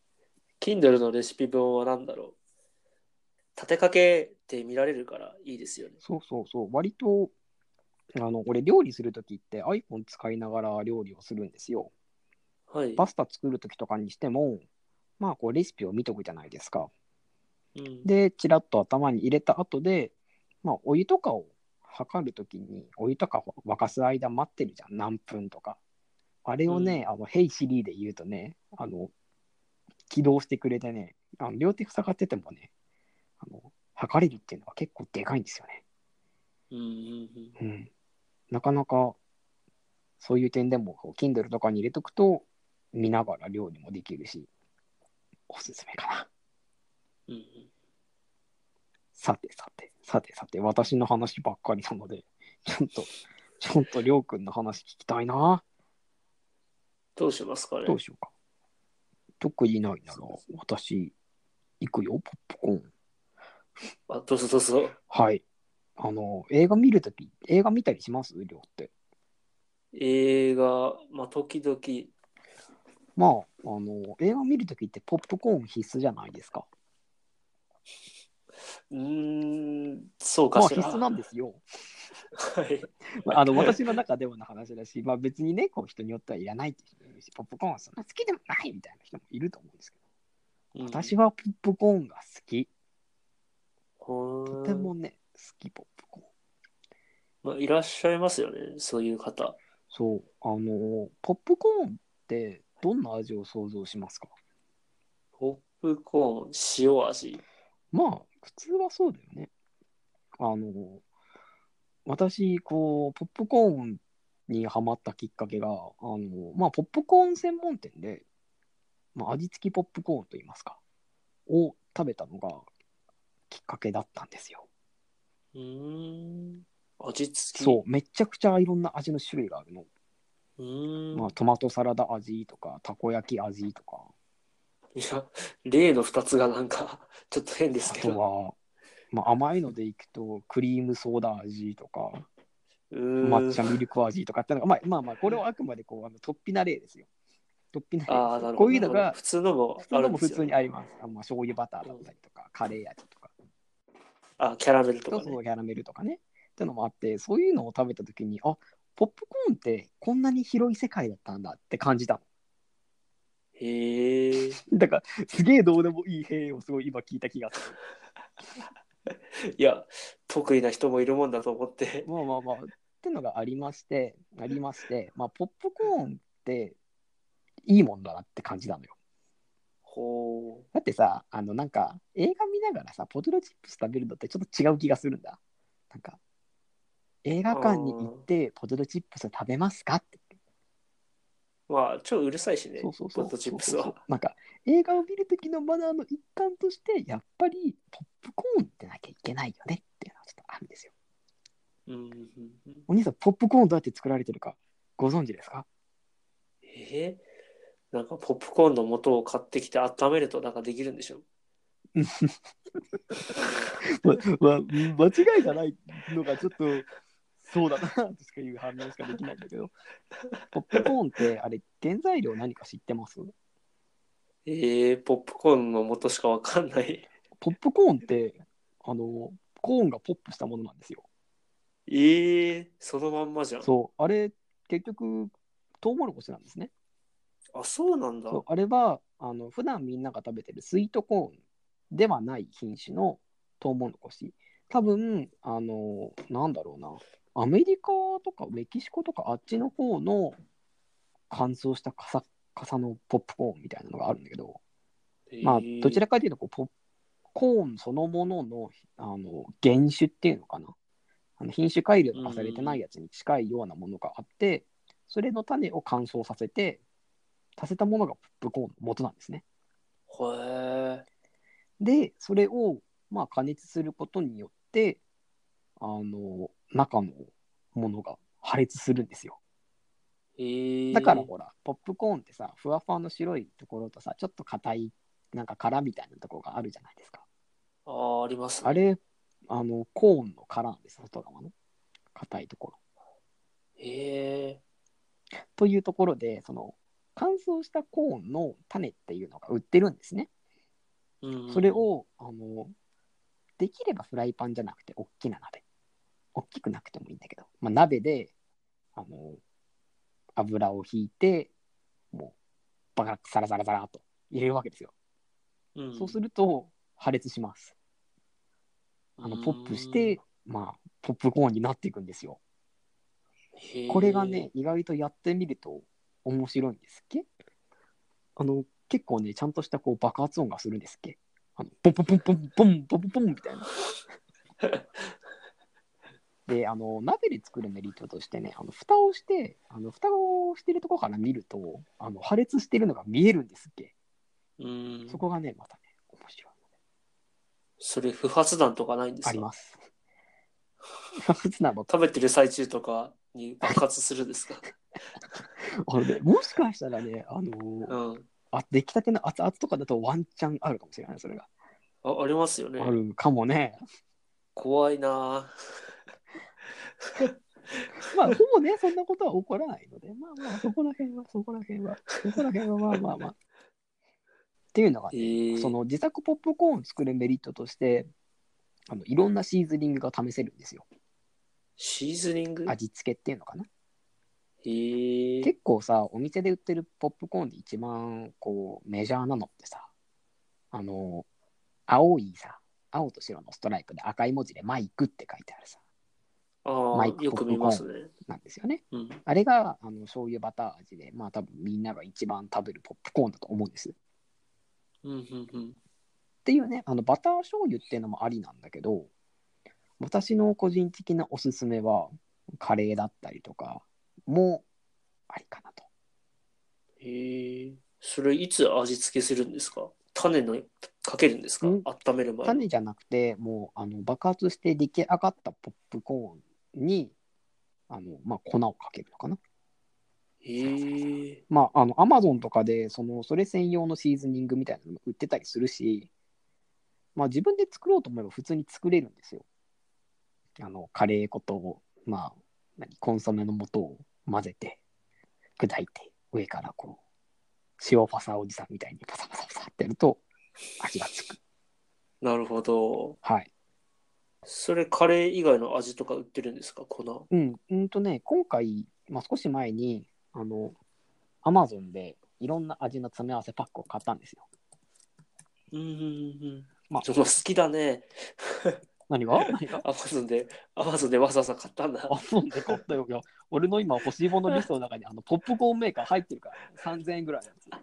Kindle のレシピ本は何だろう。立てかけて見られるからいいですよね。 そうそうそう。割と、あの、俺、料理するときって iPhone 使いながら料理をするんですよ。 はい。 パスタ作るときとかにしても、まあ、こう、レシピを見とくじゃないですか。 うん。 で、ちらっと頭に入れた後で、まあ、お湯とかを測るときに、お湯とか沸かす間待ってるじゃん。何分とか。あれをね、 うん、 あの、ヘイシリで言うとね、あの、起動してくれてね、あの両手塞がっててもね、あの、測れるっていうのは結構でかいんですよね。 うん、うん。 うん。なかなか、そういう点でも、Kindle とかに入れとくと、見ながら料理もできるし、おすすめかな。 うん、うん。 さてさて、さてさて、私の話ばっかりなので、ちょっと、ちょっとりょうくんの話聞きたいな。 どうしますかね。 どうしようか。特にないなら、私、行くよ、ポップコーン。 あ、どうぞどうぞ。 はい。あの、映画見るとき、映画見たりしますりょうって。 映画、まあ、時々、 まあ、あの、映画見るときってポップコーン必須じゃないですか。 うーん、そうかまあ、 しら。 必須なんですよ。 はい。 まあ、あの私の中ではの話だし、まあ、別にね、こう人によってはいらないって人もいるし、ポップコーンはそんな好きでもないみたいな人もいると思うんですけど、 うん、 私はポップコーンが好き。とほーん。 てもね、好き、ポップコーン。 まあ、いらっしゃいますよね、そういう方。 そう、あの、ポップコーンってどんな味を想像しますか？ ポップコーン、塩味。 まあ、普通はそうだよね。あの、私、こう、ポップコーンにハマったきっかけが、あの、まあ、ポップコーン専門店で、まあ、味付きポップコーンといいますか、を食べたのがきっかけだったんですよ。 うーん。味付き。 そう、めちゃくちゃいろんな味の種類があるの。 うーまあ、 ん。 トマトサラダ味とか、たこ焼き味とか、 いや、例の二つがなんか、ちょっと変ですあけど。 とは、まあ、甘いのでいくと、クリームソーダ味とか、 う抹茶ーん。 ミルク味とかってのが、まあまあまあ、これはあくまでこう、あの、突飛な例ですよ。突飛な例でああ、 すよ。 なるほど、なるほど。 こういうのが、 普通のもあ普通のも普るんですよね。 通にあります。あ、まあ、醤油バターだっうん、 たりとか、カレー味とか、 あ、キャラメルとかね。 そうそう、キャラメルとかね。っていうのもあって、そういうのを食べたときに、あ、ポップコーンってこんなに広い世界だったんだって感じたへえ。 の。だから、すげえどうでもいいへえをすごい今聞いた気がする。 いや、得意な人もいるもんだと思って。 まあまあまあ、ってのがありまして、ありまして、まあ、ポップコーンっていいもんだなって感じなのよ。 ほだってさ、あの、なんか、映画見ながらさ、ポテトチップス食べるのってちょっと違う気がするんだ。なんか、映う。 画館に行っあてポテトチップス食べますかって。 あ。まあ、超うるさいしね、 そうそうそう、 ポテトチッそうそうそう。 プスは。 なんか、映画を見るときのマナーの一環として、やっぱりポップコーンってなきゃいけないよねっていうのはちょっとあるんですよ。 うんうんうん、 お兄さん、ポップコーンどうやって作られてるかご存知ですか？ えー、なんかポップコーンの素を買ってきて温めるとなんかできるんでしょ？ ま、ま、間違いがないのがちょっとそうだなとしかいう反応しかできないんだけど、ポップコーンってあれ原材料何か知ってます？ えー、ポップコーンの素しかわかんない。 ポップコーンってあのコーンがポップしたものなんですよ。 えー、そのまんまじゃん。 そう、あれ結局トウモロコシなんですね。 あ、そうなんだ。 そう、あれはあの普段みんなが食べてるスイートコーンではない品種のトウモロコシ。多分あのなんだろうな、アメリカとかメキシコとかあっちの方の乾燥したカサカサのポップコーンみたいなのがあるんだけど、 えまあどちー、 らかというとこうポップコーンそのもののあの原種っていうのかな、あの品種改良うとかされてないん。 やつに近いようなものがあって、それの種を乾燥させてさせたものがポップコーンの元なんですね。 へえ。 でそれをまあ加熱することによってあの中のものが破裂するんですよ。 えー、 だからほら、ポップコーンってさ、ふわふわの白いところとさ、ちょっと硬い、なんか殻みたいなところがあるじゃないですか。 あー、ありますね。 あれ、あの、コーンの殻なんです、外側の硬いところ。 えというところで、その、乾燥したコーンの種っていうのが売ってるんですね。 ー、うん。 それを、あの、できればフライパンじゃなくて、大きな鍋。大きくなくてもいいんだけど、まあ、鍋で、あの、油をひいて、もう、バカッサラサラサラと入れるわけですよ。 うん。 そうすると、破裂します。 うあのポップしーん。 て、まあ、ポップコーンになっていくんですよ。 へこれがえ。 ね、意外とやってみると面白いんですっけ。あの、結構ね、ちゃんとしたこう爆発音がするんですっけ。あのポンポンポンポンポンポンポンポンみたいな。で、あの、鍋で作るメリットとしてね、あの蓋をして、あの蓋をしてるところから見ると、あの破裂してるのが見えるんですっけ。 うん。 そこがね、またね、面白い。 それ不発弾とかないんですか？ あります。普通なの。 食べてる最中とかに爆発するんですか？ あのね、もしかしたらね、あのーうん。 あ、出来たての熱々とかだとワンチャンあるかもしれない、それが。 あ、ありますよね。 あるかもね。 怖いなぁ。 まあ、ほぼね、そんなことは起こらないので、まあまあ、そこら辺は、そこら辺は、そこら辺はまあまあまあ。っていうのがえね、そー、 の自作ポップコーンを作るメリットとして、あのいろんなシーズニングが試せるんですよ。 シーズニング？ 味付けっていうのかな。 えー、 結構さ、お店で売ってるポップコーンで一番こうメジャーなのってさ、あの、青いさ、青と白のストライプで赤い文字でマイクって書いてあるさ、マイああ、 クポッよく見プコーンますね。 なんですよね。 うん。 あれがあの醤油バター味で、まあ多分みんなが一番食べるポップコーンだと思うんです。っうん、うん、うん。 ていうね、あのバター醤油っていうのもありなんだけど、私の個人的なおすすめはカレーだったりとかもありかなと。 えー、それいつ味付けするんですか？種のかけるんですか？ ん温める前に。 種じゃなくて、もうあの爆発して出来上がったポップコーンにあの、まあ、粉をかけるのかな。 えー、 まあ、あの、アマゾンとかで、その、それ専用のシーズニングみたいなのも売ってたりするし、まあ、自分で作ろうと思えば普通に作れるんですよ。あの、カレー粉と、まあ、 何コンソメの素を混ぜて砕いて上からこう塩パサおじさんみたいにパサパサパサってやると味がつく。 なるほど。 はい。 それカレー以外の味とか売ってるんですか、粉。 うん、うんとね、今回、まあ、少し前に、あの、アマゾンでいろんな味の詰め合わせパックを買ったんですよ。 うんうんうん。 まあ、 ちょっと好きだね。 何が何がアマゾンで、アマゾンでわざわざ買ったんだ。 アマゾンで買ったよ。いや、俺の今欲しいものリストの中にあのポップコーンメーカー入ってるからね。さんぜんえんぐらいのやつ。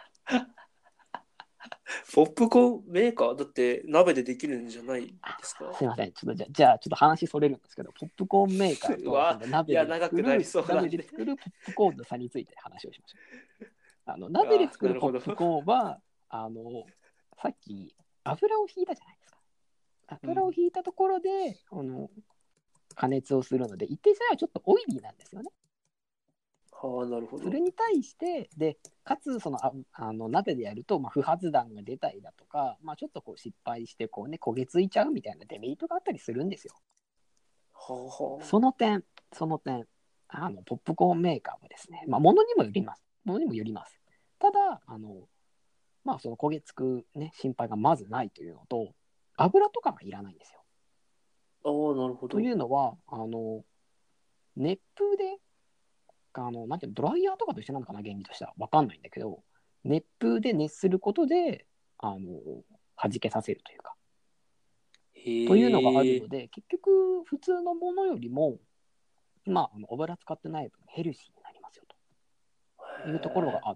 ポップコーンメーカーだって鍋でできるんじゃないですか。 すいません。ちょっとじゃじゃあ、ちょっと話それるんですけど、ポップコーンメーカーとうわその鍋いやで作長くなりる、 そうなんで鍋で作るポップコーンの差について話をしましょう。あの鍋であ作るなるほど。 ポップコーンは、あの、さっき油をひいたじゃないですか。油をひいたところで、あの加熱をするので、一定数はちょっとオイリーなんですよね。 はあ、なるほど。 それに対して、で、かつそのああの鍋でやると、まあ、不発弾が出たりだとか、まあ、ちょっとこう失敗してこう、ね、焦げついちゃうみたいなデメリットがあったりするんですよ。 はあはあ。 その点、その点、あのポップコーンメーカーはですね、まあ、物にもよります。物にもよります。ただ、あのまあ、その焦げつく、ね、心配がまずないというのと、油とかがいらないんですよ。 ああ、なるほど。 というのは、あの熱風で、あのなんていうの、ドライヤーとかと一緒なのかな、原理としては。わかんないんだけど、熱風で熱することで、あの弾けさせるというか、というのがあるへえ。 ので、結局、普通のものよりも、まあ、あの油使ってない分、ヘルシーになりますよというところがあって、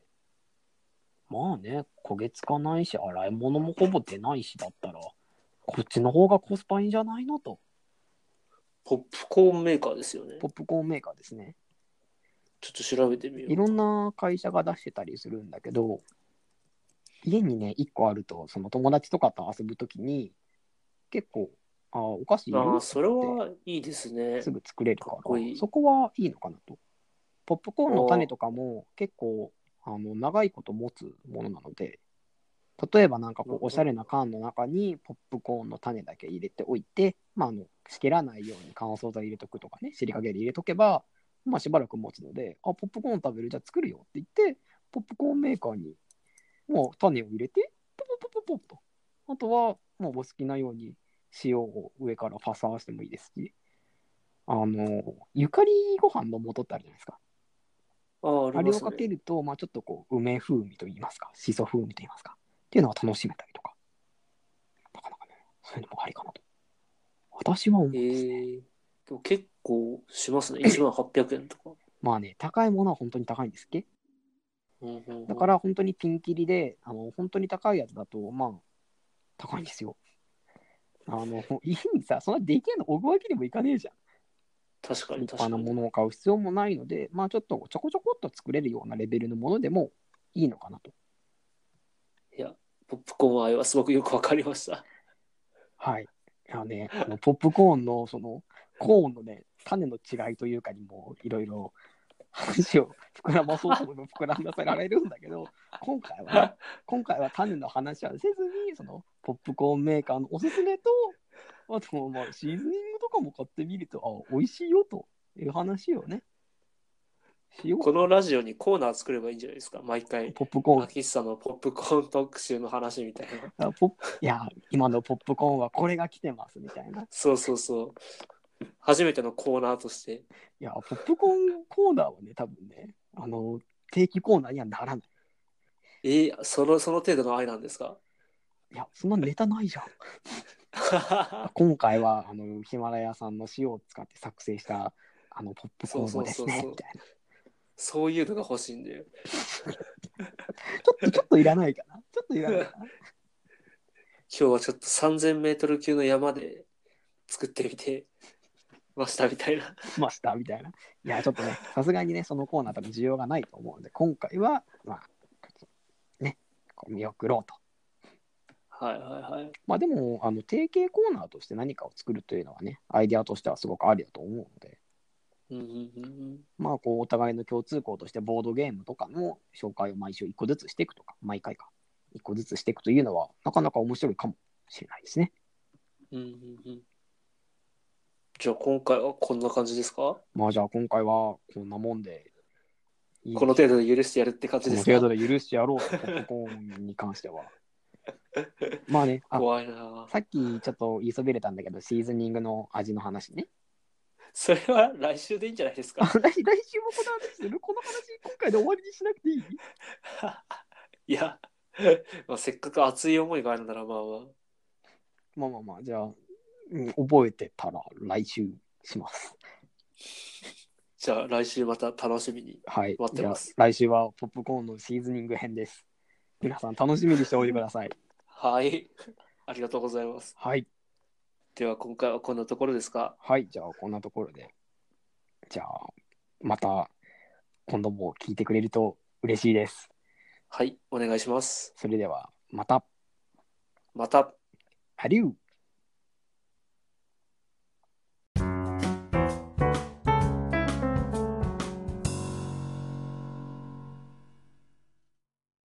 まあね、焦げつかないし、洗い物もほぼ出ないしだったら、こっちの方がコスパいいんじゃないのと。 ポップコーンメーカーですよね。 ポップコーンメーカーですね。 ちょっと調べてみよいろんうか。 な会社が出してたりするんだけど、家にね、いっこあると、その友達とかと遊ぶときに、結構、あ、お菓子いるああ、 ってそれ言って、 はいいですね。 すぐ作れるかから、 っこいい。 そこはいいのかなと。ポップコーンの種あとかも結構、あの長いこと持つものなので、例えばなんかあ、なこうおしゃれな缶の中にポップコーンの種だけ入れておいて、まあ、あのしけらないように乾燥剤入れとくとかね、シリカゲル入れとけば、まあ、しばらく持つので、あ、ポップコーン食べる、じゃあ作るよって言って、ポップコーンメーカーにもう種を入れて、ポポポポポッと。あとはもうお好きなように塩を上からファサーしてもいいですし、あの、ゆかりご飯の素ってあるじゃないですか。 ああ、ありあれをかけますね。 ると、まあ、ちょっとこう梅風味といいますか、しそ風味といいますか、っていうのが楽しめたりとか。なかなかね、そういうのもありかなと。私は思うんですね。 へえ。でも結構しますね。いちまんはっぴゃくえんとか。 まあね、高いものは本当に高いんですっけ。 うんうんだうん。 から本当にピンキリで、あの本当に高いやつだと、まあ、高いんですよ。あの、家にさ、そんなでけえの置くわけにもいかねえじゃん。 確かに立派な確かに。 ものを買う必要もないので、まあちょっとちょこちょこっと作れるようなレベルのものでもいいのかなと。 いや、ポップコーン愛はすごくよくわかりました。 はい。いやね、あのポップコーンのそのコーンのね、種の違いというかにもいろいろ話を膨らまそうと思えば膨らませられるんだけど、今回はね、今回は種の話はせずに、そのポップコーンメーカーのおすすめと、あとまあシーズニングとかも買ってみると、あ、美味しいよという話をね、しようこのかな。 ラジオにコーナー作ればいいんじゃないですか。毎回、 ポップコーン。 秋久のポップコーン特集の話みたいな。 あポッいや、今のポップコーンはこれが来てますみたいな。 そうそうそう。初めてのコーナーとして。 いや、ポップコーンコーナーはね、多分ね、あの、定期コーナーにはならない。 えー、その、その程度の愛なんですか。 いや、そんなネタないじゃん。今回はあのヒマラヤさんの塩を使って作成したあのポップコそうそうーンをですね、 そうそう。 みたいな。 そういうのが欲しいんで。 ちょっと、ちょっといらないかな。ちょっといらないかな。 今日はちょっとさんぜんメートル級の山で作ってみてましたみたいな。 ました、みたいな。いや、ちょっとね、さすがにね、そのコーナー多分需要がないと思うんで、今回は、まあ、ね、こう見送ろうと。 はいはいはい。 まあでも、あの定型コーナーとして何かを作るというのはね、アイデアとしてはすごくありだと思うので、 うんうんうんまあ、こう、お互いの共通項としてボードゲームとかの紹介を毎週いっこずつしていくとか、毎回か、いっこずつしていくというのは、なかなか面白いかもしれないですね。 うんうんうんうん。 じゃあ今回はこんな感じですか？ まあじゃあ今回はこんなもんでいいこの程度で許してやるって感じこですか？ の程度で許してやろうと、ポップコーンに関しては。まあね、あ、 怖いな。 さっきちょっと言いそびれたんだけど、シーズニングの味の話ね。 それは来週でいいんじゃないですあ、 か？ 来来週もこの話する？この話今回で終わりにしなくていい？ いや、まあ、せっかく熱い思いがあるならまあまあ。 まあまあまあ、じゃあ、うん、覚えてたら来週します。 じゃあ来週また楽しみにはい。じゃあ待ってます。 来週はポップコーンのシーズニング編です。皆さん楽しみにしておいてください。 はい。ありがとうございます。 はい。 では今回はこんなところですか？ はい。じゃあこんなところで。じゃあ、また今度も聞いてくれると嬉しいです。 はい、お願いします。 それではまた。 また。 アデュー。